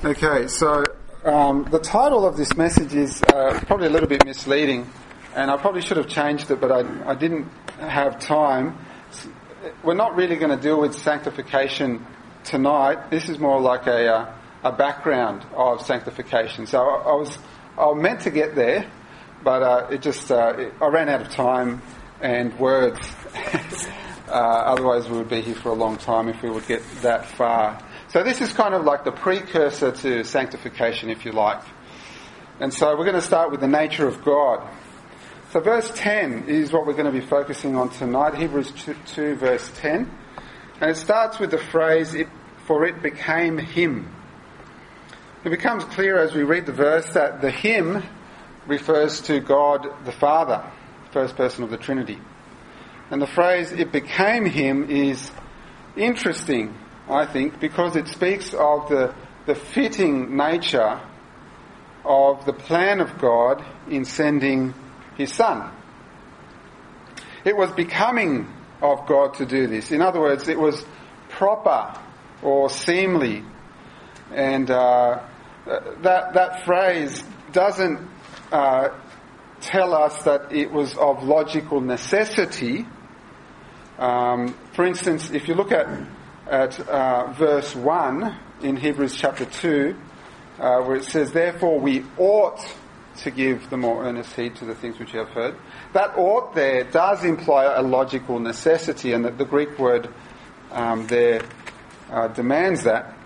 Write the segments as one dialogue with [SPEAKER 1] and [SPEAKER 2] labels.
[SPEAKER 1] Okay, so the title of this message is probably a little bit misleading, and I probably should have changed it, but I didn't have time. We're not really going to deal with sanctification tonight. This is more like a background of sanctification. So I was meant to get there, but I ran out of time and words. Otherwise we would be here for a long time if we would get that far. So this is kind of like the precursor to sanctification, if you like. And so we're going to start with the nature of God. So verse 10 is what we're going to be focusing on tonight, Hebrews 2 verse 10. And it starts with the phrase, "For it became him." It becomes clear as we read the verse that the him refers to God the Father, first person of the Trinity. And the phrase, "it became him," is interesting, I think, because it speaks of the fitting nature of the plan of God in sending his Son. It was becoming of God to do this. In other words, it was proper or seemly. And that phrase doesn't tell us that it was of logical necessity. For instance, if you look at verse 1 in Hebrews chapter 2, where it says, "Therefore we ought to give the more earnest heed to the things which you have heard." That ought there does imply a logical necessity, and that the Greek word there demands that.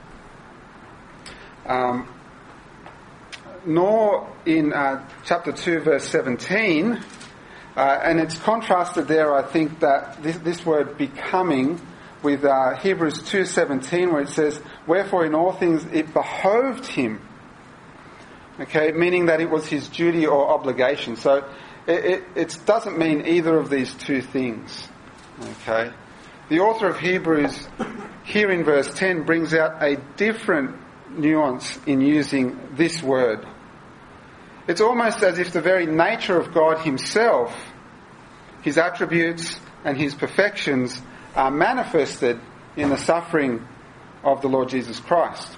[SPEAKER 1] Nor in chapter 2 verse 17, and it's contrasted there, I think, that this word becoming with Hebrews 2:17, where it says, "Wherefore in all things it behoved him." Okay, meaning that it was his duty or obligation. So it doesn't mean either of these two things. Okay, the author of Hebrews here in verse 10 brings out a different nuance in using this word. It's almost as if the very nature of God himself, his attributes and his perfections, are manifested in the suffering of the Lord Jesus Christ.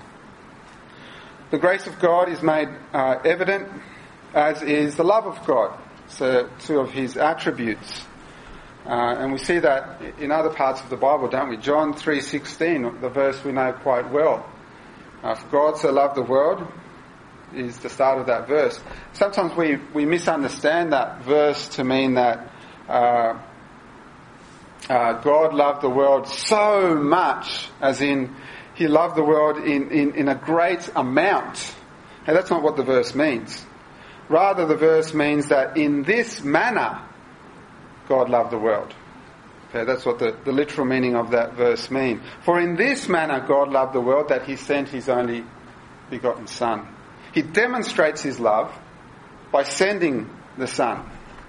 [SPEAKER 1] The grace of God is made evident, as is the love of God. So two of his attributes. And we see that in other parts of the Bible, don't we? John 3:16, the verse we know quite well. "For God so loved the world," is the start of that verse. Sometimes we misunderstand that verse to mean that God loved the world so much, as in he loved the world in a great amount. And that's not what the verse means. Rather, the verse means that in this manner God loved the world. Okay, that's what the literal meaning of that verse means. "For in this manner God loved the world, that he sent his only begotten Son." He demonstrates his love by sending the Son.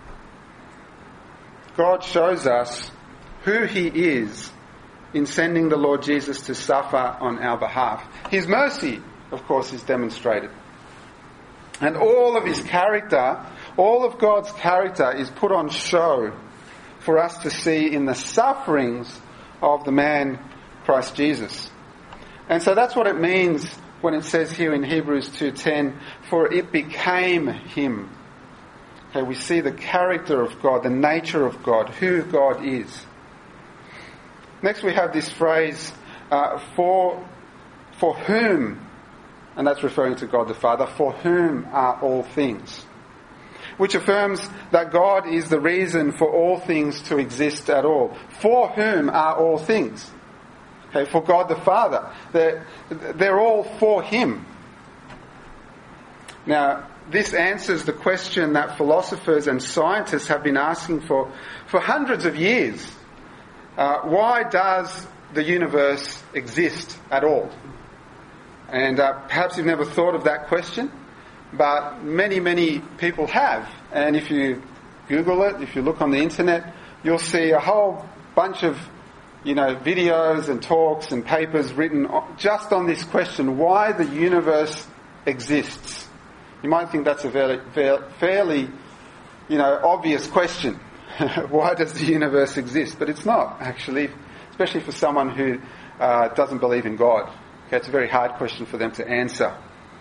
[SPEAKER 1] God shows us who he is in sending the Lord Jesus to suffer on our behalf. His mercy, of course, is demonstrated. And all of his character, all of God's character, is put on show for us to see in the sufferings of the man Christ Jesus. And so that's what it means when it says here in Hebrews 2:10, "For it became him." Okay, we see the character of God, the nature of God, who God is. Next we have this phrase, for whom, and that's referring to God the Father, "for whom are all things," which affirms that God is the reason for all things to exist at all. For whom are all things? Okay, for God the Father. They're all for him. Now, this answers the question that philosophers and scientists have been asking for hundreds of years. Why does the universe exist at all? And perhaps you've never thought of that question, but many, many people have. And if you Google it, if you look on the internet, you'll see a whole bunch of videos and talks and papers written just on this question, why the universe exists. You might think that's a fairly obvious question. Why does the universe exist? But it's not, actually, especially for someone who doesn't believe in God. Okay, it's a very hard question for them to answer.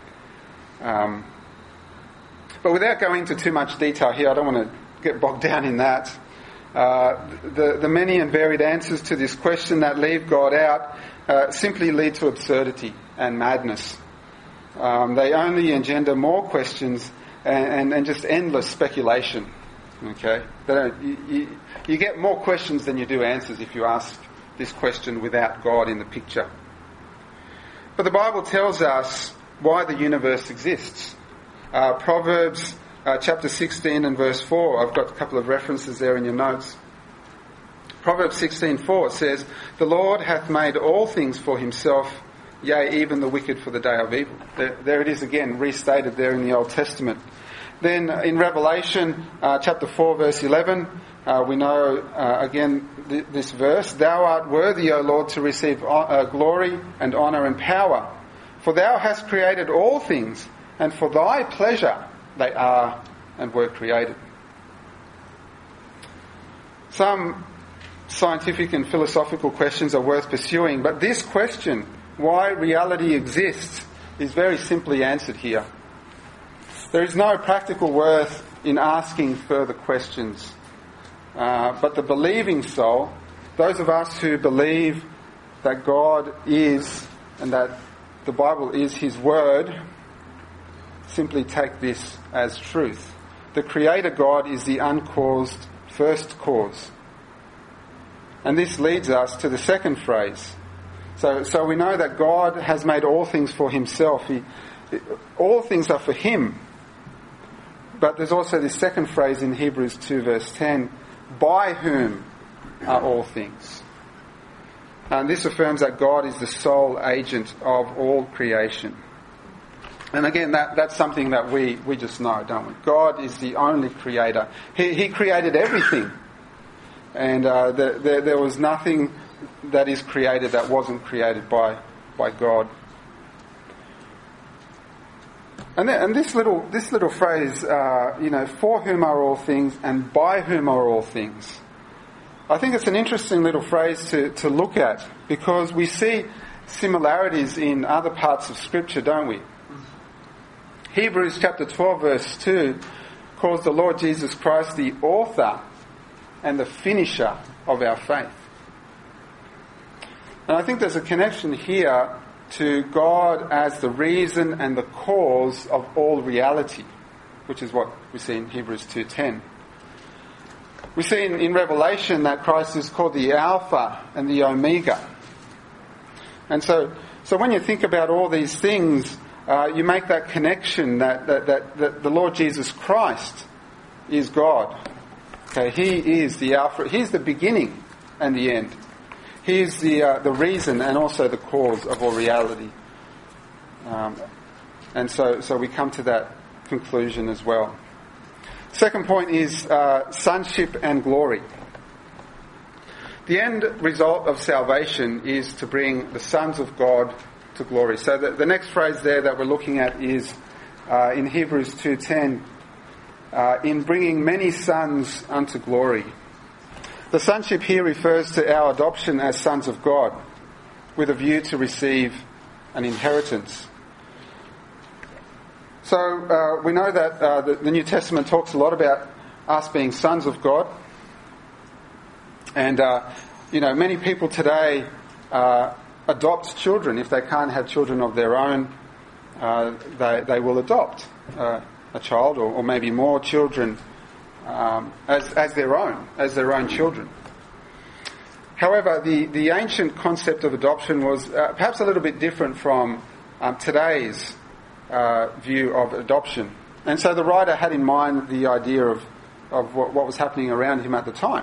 [SPEAKER 1] But without going into too much detail here, I don't want to get bogged down in that. The many and varied answers to this question that leave God out simply lead to absurdity and madness. They only engender more questions and just endless speculation. Okay, you get more questions than you do answers if you ask this question without God in the picture. But the Bible tells us why the universe exists. Proverbs chapter 16 and verse 4. I've got a couple of references there in your notes. Proverbs 16:4 says, "The Lord hath made all things for himself, yea, even the wicked for the day of evil." There it is again, restated there in the Old Testament. Then in Revelation chapter 4 verse 11, we know again this verse, "Thou art worthy, O Lord, to receive glory and honour and power. For thou hast created all things, and for thy pleasure they are and were created." Some scientific and philosophical questions are worth pursuing, but this question, why reality exists, is very simply answered here. There is no practical worth in asking further questions. But the believing soul, those of us who believe that God is and that the Bible is His Word, simply take this as truth. The Creator God is the uncaused first cause. And this leads us to the second phrase. So we know that God has made all things for Himself. All things are for Him. But there's also this second phrase in Hebrews 2 verse 10, "By whom are all things?" And this affirms that God is the sole agent of all creation. And again, that's something that we just know, don't we? God is the only creator. He created everything. And there was nothing that is created that wasn't created by God. And this little phrase, for whom are all things and by whom are all things, I think it's an interesting little phrase to look at, because we see similarities in other parts of Scripture, don't we? Hebrews chapter 12 verse 2 calls the Lord Jesus Christ the author and the finisher of our faith. And I think there's a connection here to God as the reason and the cause of all reality, which is what we see in Hebrews 2:10. We see in Revelation that Christ is called the Alpha and the Omega. And so when you think about all these things, you make that connection that the Lord Jesus Christ is God. Okay, He is the Alpha. He's the beginning and the end. He is the reason and also the cause of all reality. And so we come to that conclusion as well. Second point is sonship and glory. The end result of salvation is to bring the sons of God to glory. So the next phrase there that we're looking at is in Hebrews 2:10, in bringing many sons unto glory. The sonship here refers to our adoption as sons of God, with a view to receive an inheritance. So we know that the New Testament talks a lot about us being sons of God. And, many people today adopt children. If they can't have children of their own, they will adopt a child or maybe more children as their own children. However, the ancient concept of adoption was perhaps a little bit different from today's view of adoption. And so the writer had in mind the idea of what was happening around him at the time.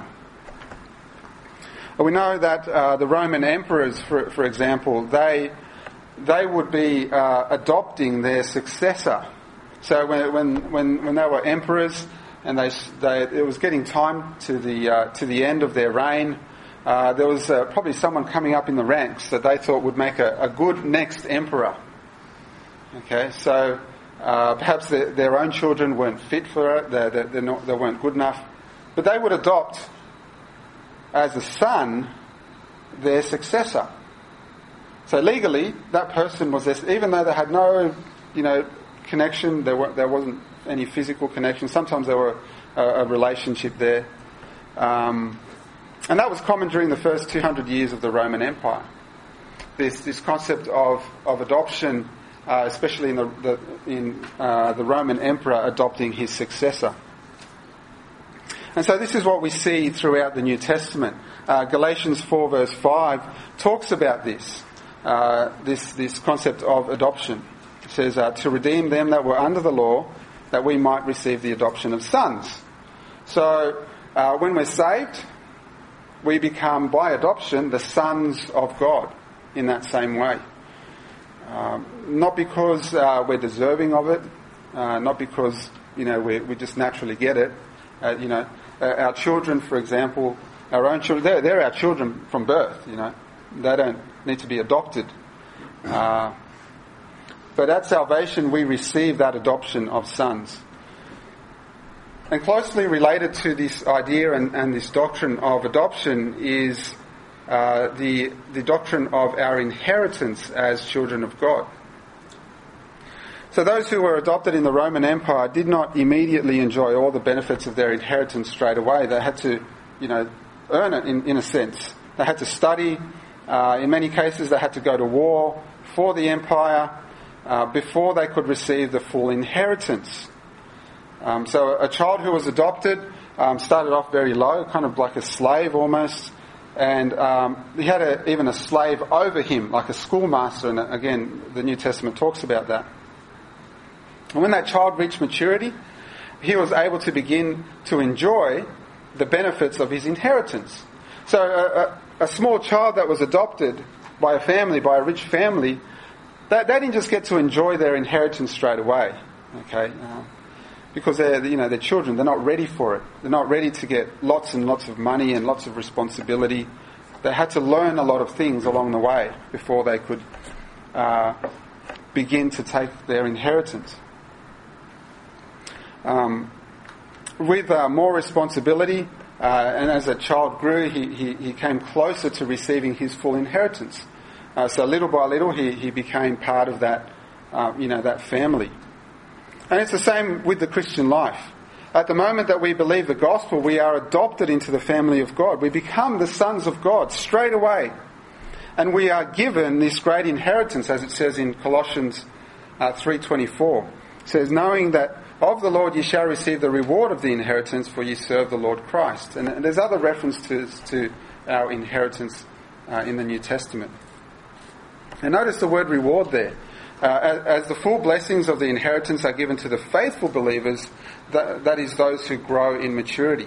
[SPEAKER 1] We know that the Roman emperors, for example, they would be adopting their successor. So when they were emperors and it was getting time to the end of their reign, there was probably someone coming up in the ranks that they thought would make a good next emperor. Okay, so perhaps their own children weren't fit for it, they weren't good enough, but they would adopt as a son their successor. So legally, that person was this, even though they had no, connection, there wasn't any physical connection. Sometimes there were a relationship there. And that was common during the first 200 years of the Roman Empire. This concept of adoption, especially in the Roman emperor adopting his successor. And so this is what we see throughout the New Testament. Galatians 4 verse 5 talks about this concept of adoption. It says, to redeem them that were under the law, that we might receive the adoption of sons. So when we're saved, we become, by adoption, the sons of God in that same way. Not because we're deserving of it, not because, we just naturally get it. Our children, for example, our own children, they're our children from birth, They don't need to be adopted. But at salvation, we receive that adoption of sons. And closely related to this idea and this doctrine of adoption is the doctrine of our inheritance as children of God. So those who were adopted in the Roman Empire did not immediately enjoy all the benefits of their inheritance straight away. They had to, earn it in a sense. They had to study. In many cases, they had to go to war for the empire before they could receive the full inheritance. So a child who was adopted started off very low, kind of like a slave almost. And he had even a slave over him, like a schoolmaster. And again, the New Testament talks about that. And when that child reached maturity, he was able to begin to enjoy the benefits of his inheritance. So a small child that was adopted by a family, by a rich family, they didn't just get to enjoy their inheritance straight away, okay? Because they're children, they're not ready for it. They're not ready to get lots and lots of money and lots of responsibility. They had to learn a lot of things along the way before they could begin to take their inheritance. With more responsibility, and as a child grew, he came closer to receiving his full inheritance. So little by little, he became part of that, that family. And it's the same with the Christian life. At the moment that we believe the gospel, we are adopted into the family of God. We become the sons of God straight away. And we are given this great inheritance, as it says in Colossians 3:24. It says, knowing that of the Lord ye shall receive the reward of the inheritance, for ye serve the Lord Christ. And there's other references to our inheritance in the New Testament. And notice the word reward there. As the full blessings of the inheritance are given to the faithful believers, that is those who grow in maturity.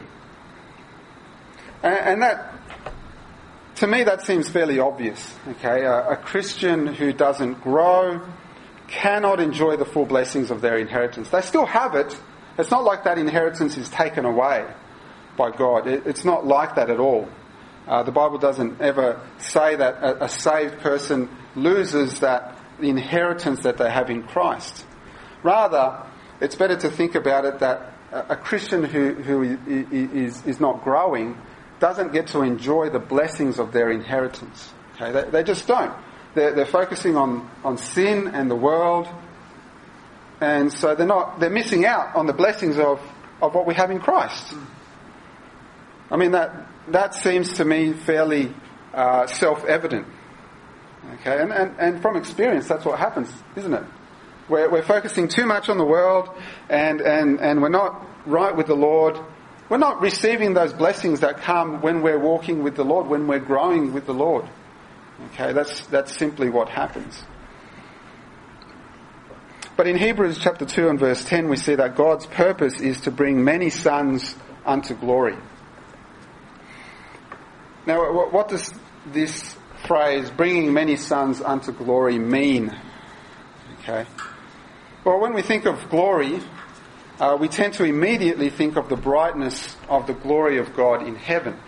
[SPEAKER 1] And that, to me, that seems fairly obvious. Okay, a Christian who doesn't grow cannot enjoy the full blessings of their inheritance. They still have it. It's not like that inheritance is taken away by God. It's not like that at all. The Bible doesn't ever say that a saved person loses the inheritance that they have in Christ. Rather, it's better to think about it that a Christian who is not growing doesn't get to enjoy the blessings of their inheritance. Okay, they just don't. They're focusing on sin and the world, and so they're missing out on the blessings of what we have in Christ. I mean, that seems to me fairly self-evident. Okay, and from experience, that's what happens, isn't it? We're focusing too much on the world, and we're not right with the Lord. We're not receiving those blessings that come when we're walking with the Lord, when we're growing with the Lord. Okay, that's simply what happens. But in Hebrews chapter 2 and verse 10, we see that God's purpose is to bring many sons unto glory. Now, what does this phrase, bringing many sons unto glory, mean? Okay. Well, when we think of glory, we tend to immediately think of the brightness of the glory of God in heaven.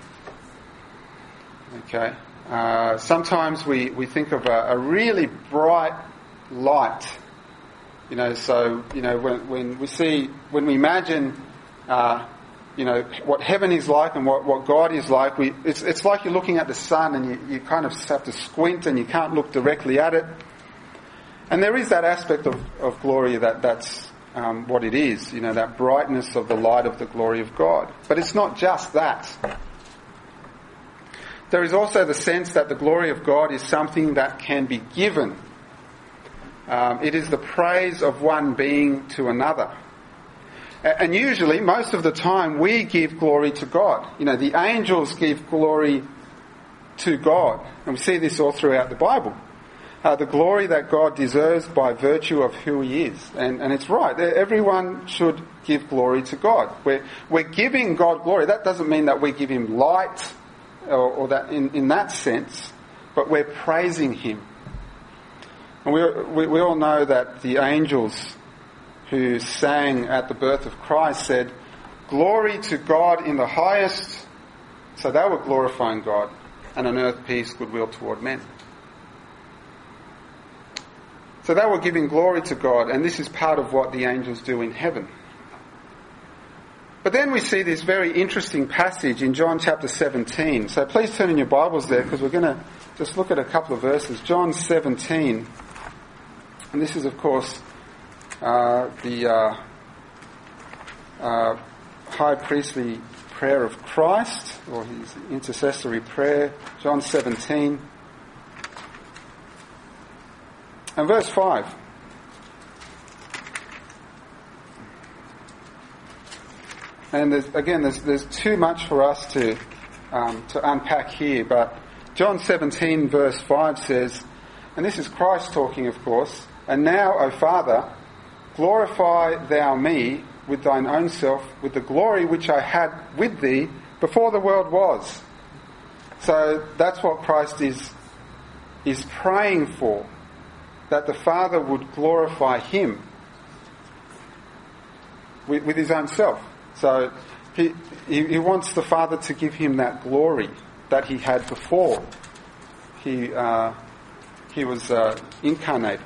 [SPEAKER 1] Okay. Sometimes we think of a really bright light. When we imagine, what heaven is like and what God is like. It's like you're looking at the sun and you kind of have to squint and you can't look directly at it. And there is that aspect of glory that's what it is, that brightness of the light of the glory of God. But it's not just that. There is also the sense that the glory of God is something that can be given. It is the praise of one being to another. And usually, most of the time, we give glory to God. The angels give glory to God. And we see this all throughout the Bible. The glory that God deserves by virtue of who He is. And it's right. Everyone should give glory to God. We're giving God glory. That doesn't mean that we give Him light or that in that sense, but we're praising Him. And we all know that the angels who sang at the birth of Christ said, "Glory to God in the highest." So they were glorifying God, and on earth peace, goodwill toward men. So they were giving glory to God, and this is part of what the angels do in heaven. But then we see this very interesting passage in John chapter 17. So please turn in your Bibles there, because we're going to just look at a couple of verses. John 17. And this is, of course, the high priestly prayer of Christ, or his intercessory prayer. John 17. And verse 5. And there's too much for us to unpack here, but John 17 verse 5 says, and this is Christ talking, of course, "And now, O Father, glorify thou me with thine own self, with the glory which I had with thee before the world was." So that's what Christ is praying for, that the Father would glorify him with his own self. So he wants the Father to give him that glory that he had before he was incarnated.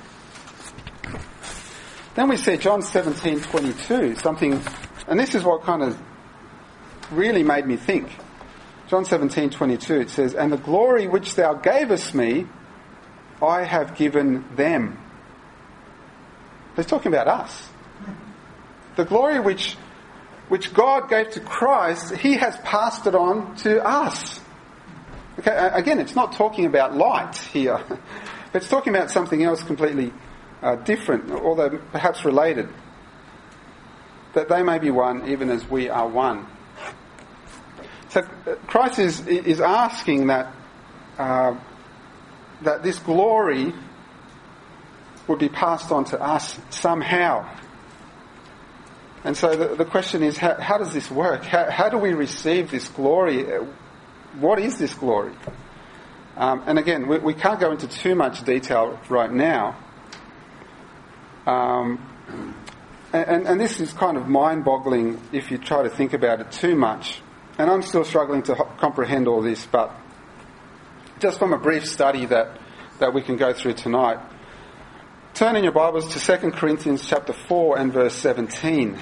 [SPEAKER 1] Then we see John 17:22, something, and this is what kind of really made me think. John 17:22, it says, "And the glory which thou gavest me, I have given them." He's talking about us. The glory which God gave to Christ, he has passed it on to us. Okay, again, it's not talking about light here. It's talking about something else completely different, although perhaps related. That they may be one, even as we are one. So Christ is asking that this glory would be passed on to us somehow. And so the question is, how does this work? How do we receive this glory? What is this glory? And again, we can't go into too much detail right now. And this is kind of mind-boggling if you try to think about it too much. And I'm still struggling to comprehend all this, but just from a brief study that we can go through tonight, turn in your Bibles to 2 Corinthians chapter 4 and verse 17.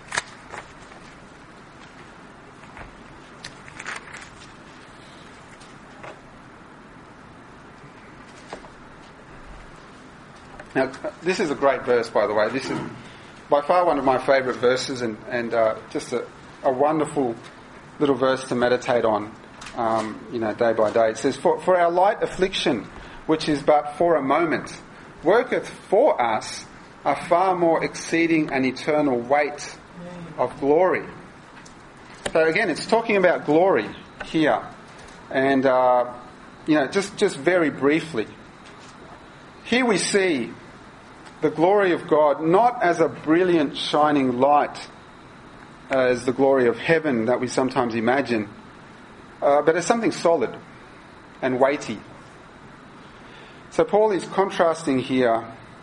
[SPEAKER 1] Now, this is a great verse, by the way. This is by far one of my favourite verses, and just a wonderful little verse to meditate on, day by day. It says, For our light affliction, which is but for a moment, worketh for us a far more exceeding and eternal weight of glory. So again, it's talking about glory here. And, just very briefly. Here we see the glory of God not as a brilliant shining light as the glory of heaven that we sometimes imagine, but as something solid and weighty. So Paul is contrasting here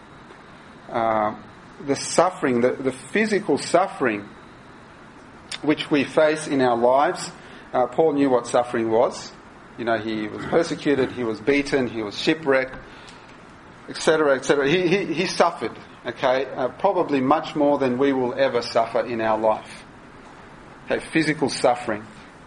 [SPEAKER 1] the suffering, the physical suffering which we face in our lives. Paul knew what suffering was. He was persecuted, he was beaten, he was shipwrecked, etc., etc. He suffered, okay, probably much more than we will ever suffer in our life. Okay, physical suffering.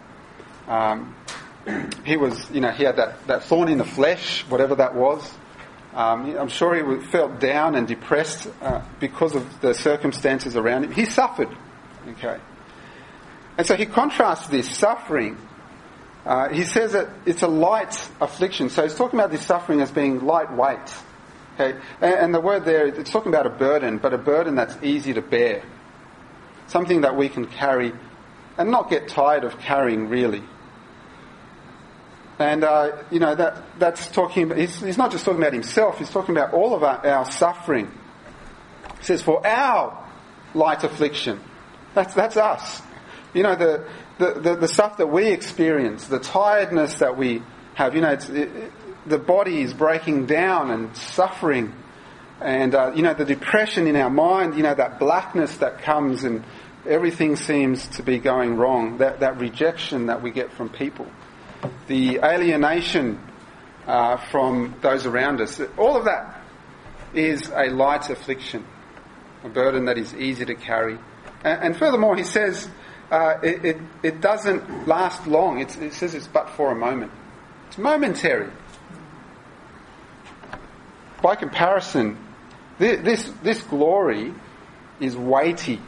[SPEAKER 1] He had that thorn in the flesh, whatever that was. I'm sure he felt down and depressed because of the circumstances around him. He suffered. Okay. And so he contrasts this suffering. He says that it's a light affliction. So he's talking about this suffering as being lightweight. Okay. And the word there, it's talking about a burden, but a burden that's easy to bear. Something that we can carry and not get tired of carrying, really. And, that's talking, he's not just talking about himself, he's talking about all of our suffering. He says, for our light affliction. That's us. The stuff that we experience, the tiredness that we have, the body is breaking down and suffering. And, the depression in our mind, that blackness that comes and everything seems to be going wrong. That rejection that we get from people. The alienation from those around us. All of that is a light affliction, a burden that is easy to carry. And furthermore, he says it doesn't last long. It says it's but for a moment. It's momentary. By comparison, this glory is weighty.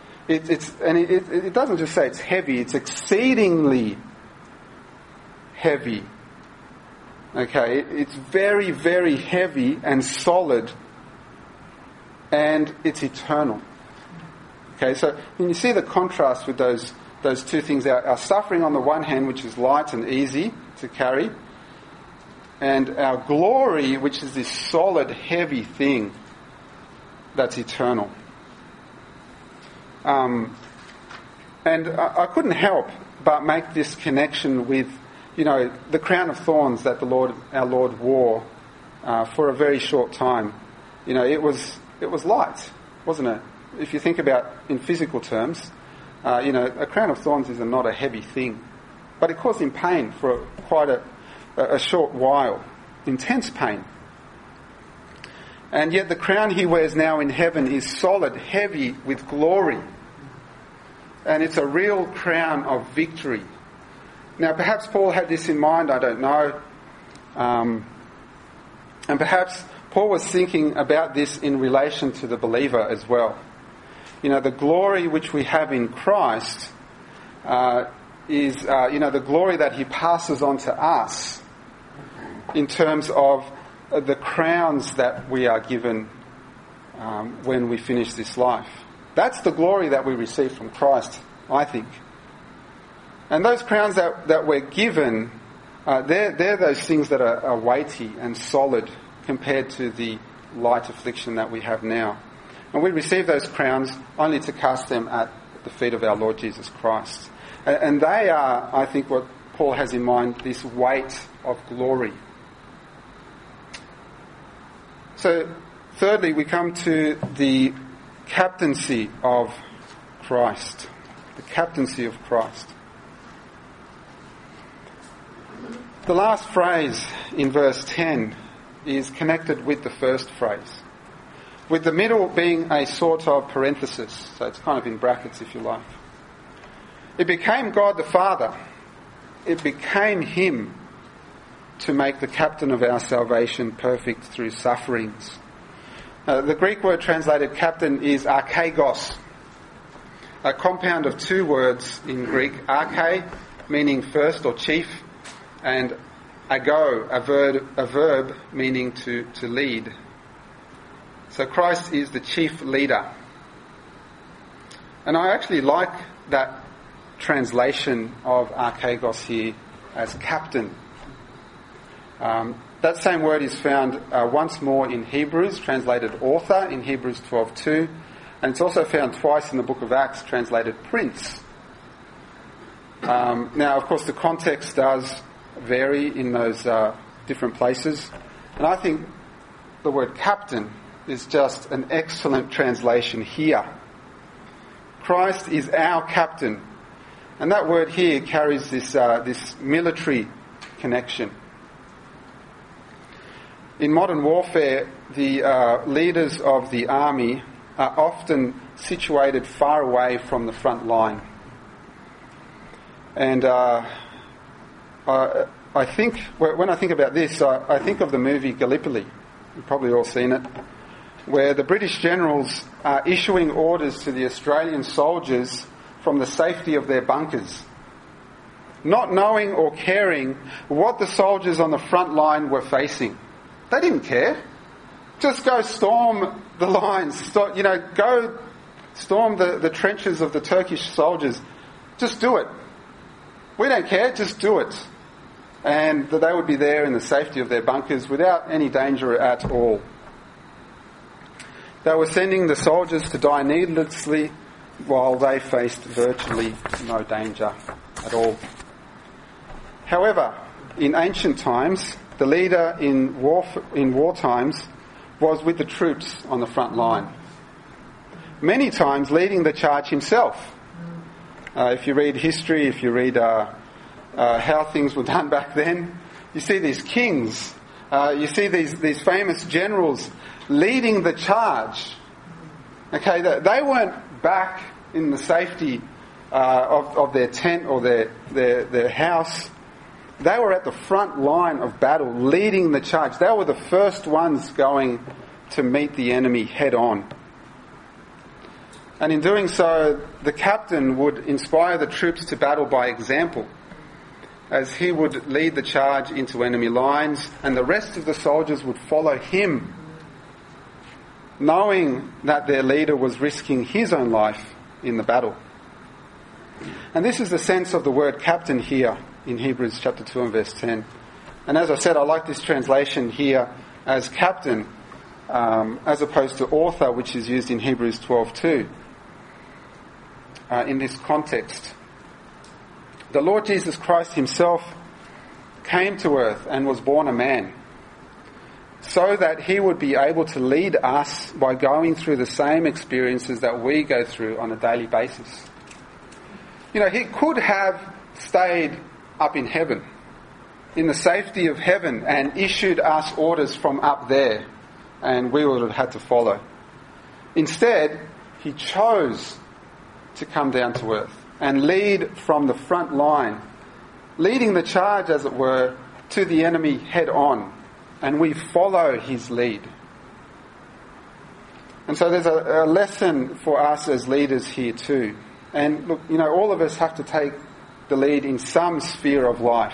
[SPEAKER 1] It doesn't just say it's heavy. It's exceedingly heavy. Okay, it's very, very heavy and solid, and it's eternal. Okay, so when you see the contrast with those two things, our suffering on the one hand, which is light and easy to carry, and our glory, which is this solid, heavy thing that's eternal. And I couldn't help but make this connection with the crown of thorns that our Lord wore for a very short time. It was light, wasn't it? If you think about in physical terms, a crown of thorns is not a heavy thing, but it caused him pain for quite a short while, intense pain. And yet the crown he wears now in heaven is solid, heavy with glory, and it's a real crown of victory. Now, perhaps Paul had this in mind, I don't know. And perhaps Paul was thinking about this in relation to the believer as well. The glory which we have in Christ is, the glory that he passes on to us in terms of the crowns that we are given when we finish this life. That's the glory that we receive from Christ, I think. And those crowns that we're given, they're those things that are weighty and solid compared to the light affliction that we have now. And we receive those crowns only to cast them at the feet of our Lord Jesus Christ. And they are, I think, what Paul has in mind, this weight of glory. So, thirdly, we come to the captaincy of Christ. The captaincy of Christ. The last phrase in verse 10 is connected with the first phrase, with the middle being a sort of parenthesis, so it's kind of in brackets if you like. It became God the Father. It became him to make the captain of our salvation perfect through sufferings. The Greek word translated captain is archegos, a compound of two words in Greek, arche, meaning first or chief, and ago, a verb meaning to lead. So Christ is the chief leader. And I actually like that translation of archegos here as captain. That same word is found once more in Hebrews, translated author in Hebrews 12:2, and it's also found twice in the book of Acts, translated prince. Now, of course, the context does vary in those different places, and I think the word captain is just an excellent translation here. Christ is our captain, and that word here carries this military connection. In modern warfare, the leaders of the army are often situated far away from the front line. And I think, when I think about this, I think of the movie Gallipoli. You've probably all seen it, where the British generals are issuing orders to the Australian soldiers from the safety of their bunkers, not knowing or caring what the soldiers on the front line were facing. They didn't care. Just go storm the lines, go storm the trenches of the Turkish soldiers. Just do it. We don't care, just do it. And that they would be there in the safety of their bunkers without any danger at all. They were sending the soldiers to die needlessly while they faced virtually no danger at all. However, in ancient times, the leader in war times was with the troops on the front line, many times leading the charge himself. If you read history, if you read how things were done back then, you see these kings, you see these famous generals leading the charge. Okay, they weren't back in the safety of their tent or their house. They were at the front line of battle, leading the charge. They were the first ones going to meet the enemy head on. And in doing so, the captain would inspire the troops to battle by example, as he would lead the charge into enemy lines, and the rest of the soldiers would follow him, knowing that their leader was risking his own life in the battle. And this is the sense of the word captain here in Hebrews chapter 2 and verse 10. And as I said, I like this translation here as captain, as opposed to author, which is used in Hebrews 12:2. In this context, the Lord Jesus Christ himself came to earth and was born a man, so that he would be able to lead us by going through the same experiences that we go through on a daily basis. He could have stayed up in heaven, in the safety of heaven, and issued us orders from up there, and we would have had to follow. Instead, he chose to come down to earth and lead from the front line, leading the charge, as it were, to the enemy head on. And we follow his lead. And so there's a lesson for us as leaders here too. And look, all of us have to take the lead in some sphere of life.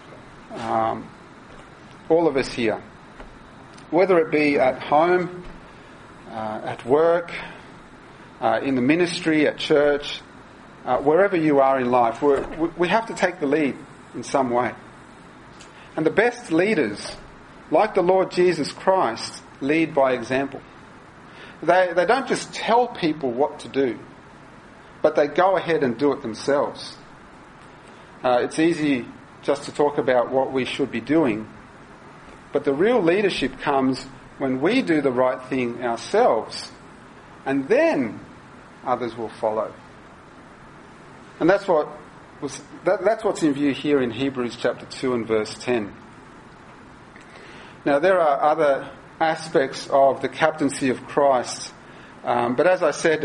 [SPEAKER 1] All of us here. Whether it be at home, at work, in the ministry, at church, wherever you are in life, we have to take the lead in some way. And the best leaders, like the Lord Jesus Christ, lead by example. They don't just tell people what to do, but they go ahead and do it themselves. It's easy just to talk about what we should be doing, but the real leadership comes when we do the right thing ourselves, and then others will follow. And that's what's in view here in Hebrews chapter 2 and verse 10. Now, there are other aspects of the captaincy of Christ, but as I said,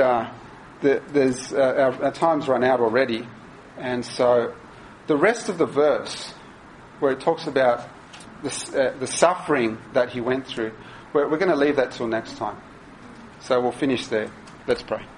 [SPEAKER 1] our time's run out already, and so the rest of the verse, where it talks about the suffering that he went through, we're going to leave that till next time. So we'll finish there. Let's pray.